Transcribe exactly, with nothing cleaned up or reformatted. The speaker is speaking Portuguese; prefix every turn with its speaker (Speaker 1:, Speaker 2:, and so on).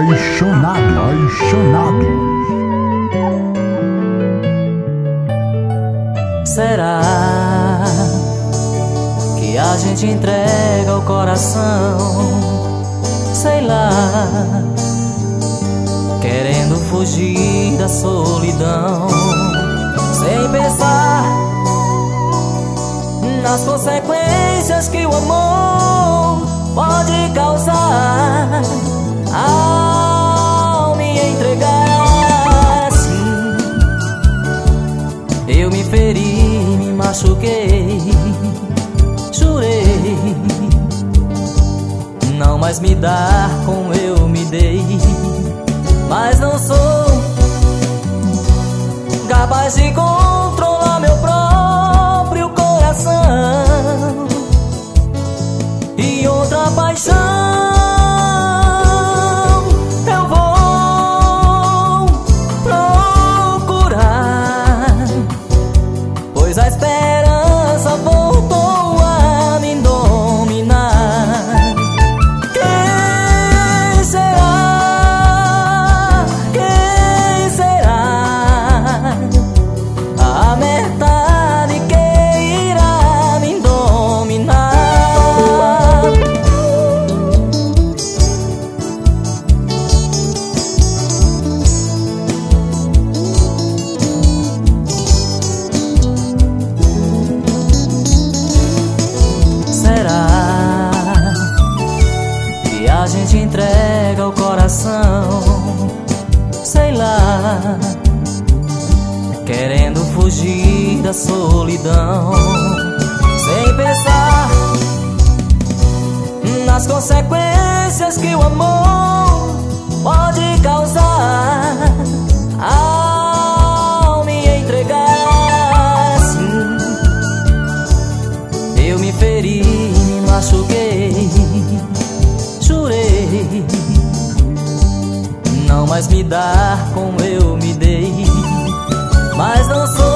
Speaker 1: apaixonado, apaixonado.
Speaker 2: Será que a gente entrega o coração, sei lá, querendo fugir da solidão, sem pensar nas consequências que o amor pode causar ao me entregar assim. Eu me feri, me machuquei, jurei não mais me dar como eu me dei, mas não sou capaz de controlar meu próprio coração. E outra paixão eu vou procurar, pois a esperança voltou a me dominar. Quem será? Quem será a metade que irá me dominar? A gente entrega o coração, sei lá, querendo fugir da solidão, sem pensar nas consequências que o amor pode causar ao me entregar assim. Eu me feri, me machuquei, jurei não mais me dar como eu me dei, mas não sou